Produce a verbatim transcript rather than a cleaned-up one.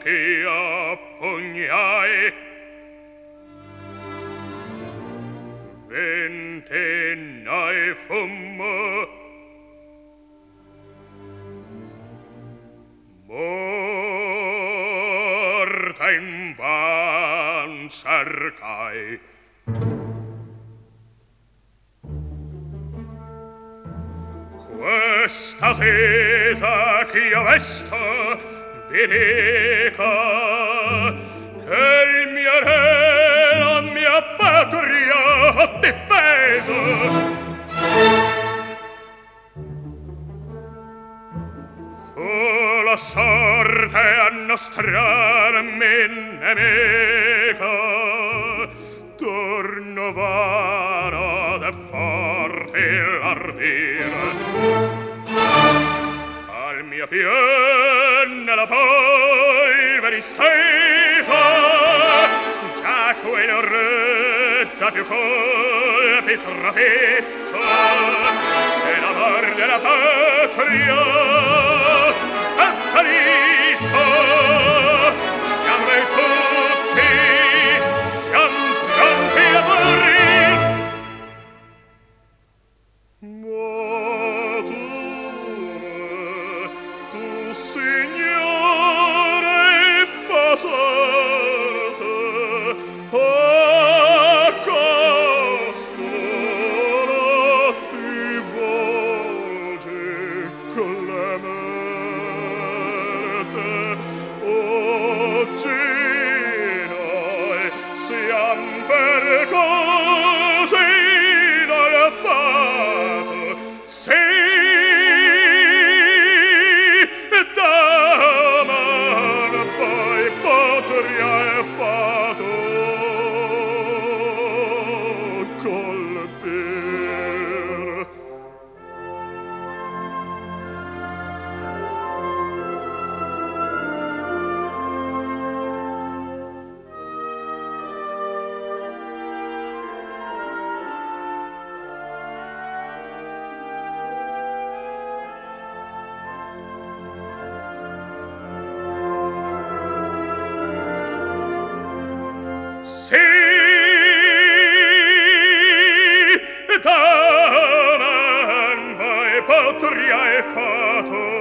ch'io pugnai ventennai fummo morta invan cercai questa sesa ch'io vesto vi dica che il mio re la mia patria ha difeso fu la sorte a nostrarmi nemica torno vano de forte l'ardire al mio pien la polvere stesa già quella retta più colpi trafitto se l'amor della patria è ferito siamo noi tutti siamo pronti a morire ma tu tu signore passate a costoro ti volge clemente oggi noi siam percosi dal fatto sì da man poi potria e fatto colpir sì da man poi potria e fatto